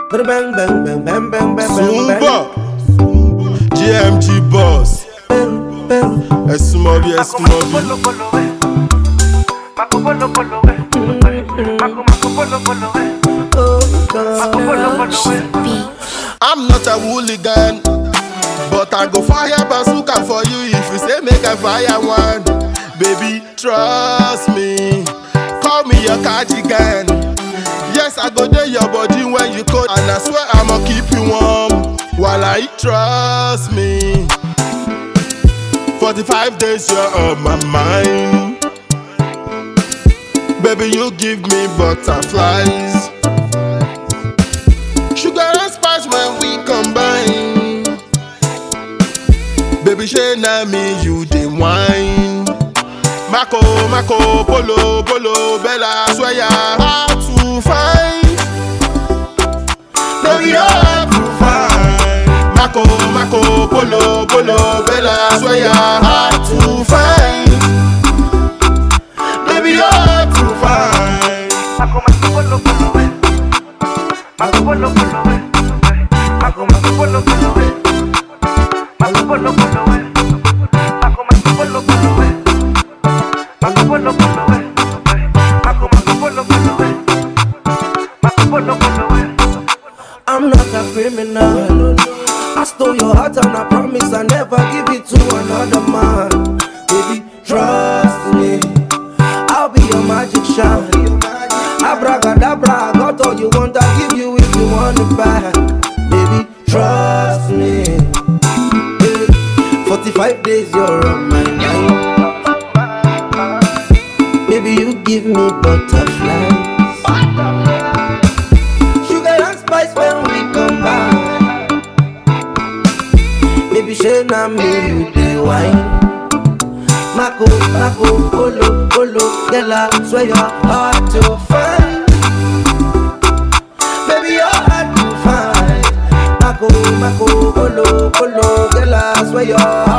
Bang bang bang bang bang bang Zumba GMG boss Esmobi I'm not a hooligan, but I go fire bazooka for you if you say make I fire one. Baby, trust me, call me your cardigan. Yes, I go there your body when you cold, and I swear I'ma keep you warm while I trust me. 45 days you're on my mind. Baby, you give me butterflies. Sugar and spice when we combine. Baby, shey na me you dey wine. Mako, Mako, Polo, Polo, Bella, swear you're hard to find. Baby, you're hard to find. Mako, Mako, Polo, Polo, Bella, swear you're hard to find. Baby, you're hard to find. Mako, Mako, Polo, Polo, Mako, Polo, Polo, Mako, Mako, Polo, Polo, Mako, Polo, Polo, Mako, Mako, Polo, Polo, Mako, Polo, Polo, Mako, Mako, Polo, Polo, Mako, Polo, Polo. I'm not a criminal. I stole your heart and I promise I never give it to another man. Baby, trust me, I'll be your magician. Abracadabra, I got all you want, I'll give you if you want it back. Baby, trust me. 45 days you're on my mind. Baby, you give me butterflies. Sugar and spice when we combine. Baby, shey na me you dey wine. Mako, Mako, Polo, Polo, girl I swear you're hard to find. Baby, you're hard to find. Mako, Mako, Polo, Polo, girl I swear you're hard